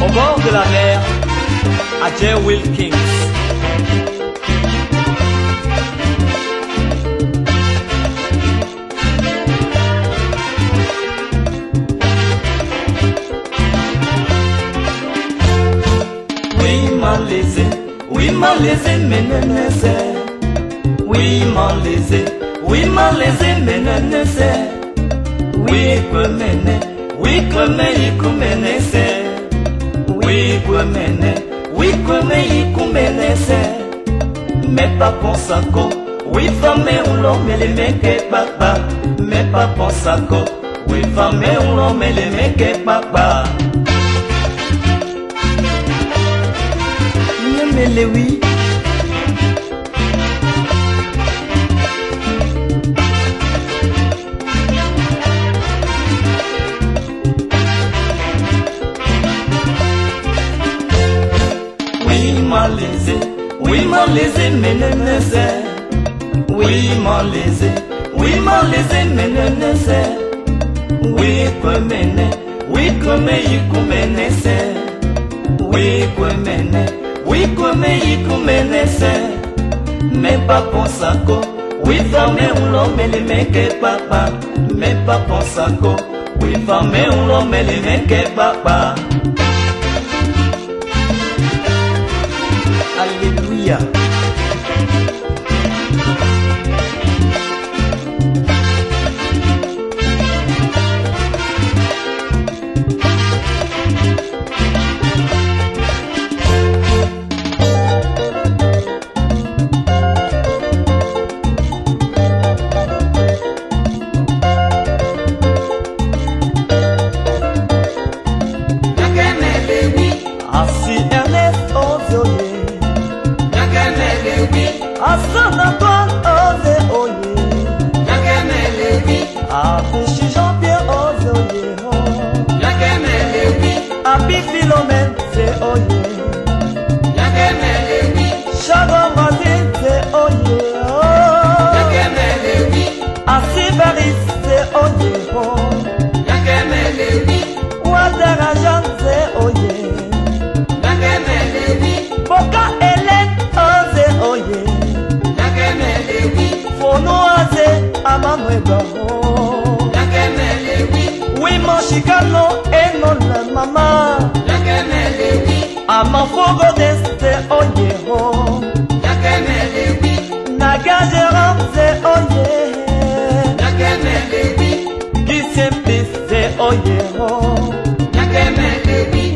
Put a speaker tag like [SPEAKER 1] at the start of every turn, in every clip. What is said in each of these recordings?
[SPEAKER 1] Au bord de la mer, à Jay Wilkins.
[SPEAKER 2] Oui malaisé, menenese. Oui malaisé, menenese. Oui kwemene, oui kweme ikumenese. Oui kweme ikumenese. Mais pas pensako, oui fame ulo mele meke papa. Mais pas pensako, oui fame ulo mele meke papa. Mele oui. Oui malaisé, menenese. Oui malaisé, menenese. Oui kweme ikumenese. Oui kweme ikumenese. Mais pas pensako, oui fame ulo mele meke papa. Mais pas pensako, oui fame ulo mele meke papa. Alléluia. Asana toi, ose oye. Yakemele oui. Apichi Jean-Pierre, ose oye. Yakemele oui. Api Philomène, c'est oye. Yakemele oui. Chagon Martin, c'est oye. Yakemele oui. Asibaris, c'est oye. Yakemele oui. Wadarajan, c'est oye. Yakemele oui. Boka Hélène, ose oye. Fonoaze amamweba Yakemele oui. Oui mon chicano et non la mama Yakemele oui. Amafogo deste oye ho Yakemele oui. Nagajera se oye Yakemele oui. Gisempi se oye ho Yakemele oui.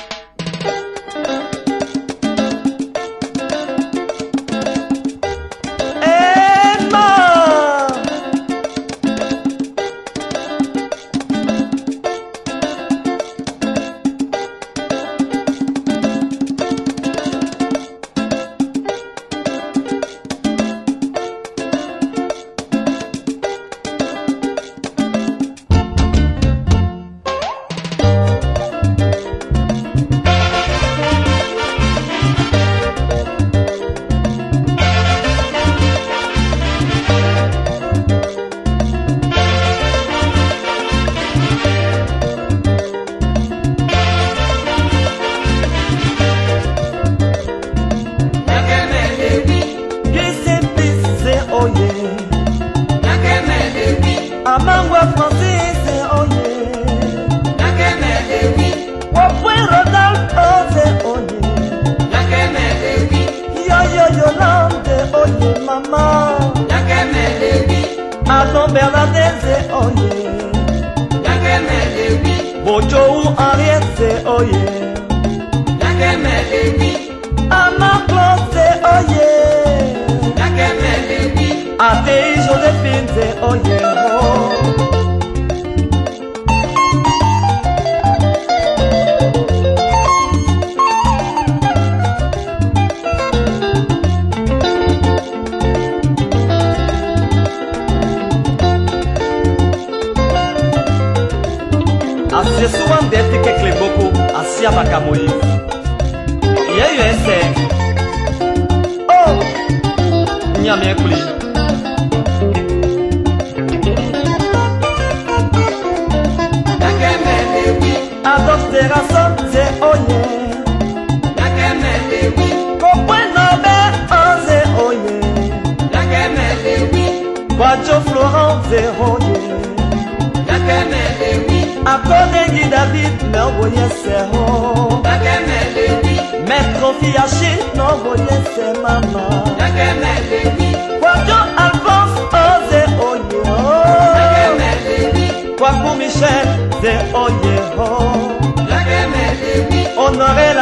[SPEAKER 2] Amangwa Francis, oye. Yakemele oui. Wapwe Ronald, ose oye. Yakemele oui. Yo Yolande, oye mama. Yakemele oui. Alon Bernadette, oye. Yakemele oui. Bojo Henriette, oye. Yakemele oui. Amangwa, oye. Yakemele oui. Ate Josephine, oye.
[SPEAKER 1] Asie souvent d'être quelque beaucoup, Asia Bakamoï. Il y a eu un cerf. Oh! Nyamé Kouli.
[SPEAKER 2] Adopter à son, c'est oye. Radio Florent Véronnier. Accordé Guy David, n'envoyez ses ronds. Maître Fiachi, n'envoyez ses mamans. Quadio Alphonse, Ose Oye. Kwaku Michel, de Oye. Honoré la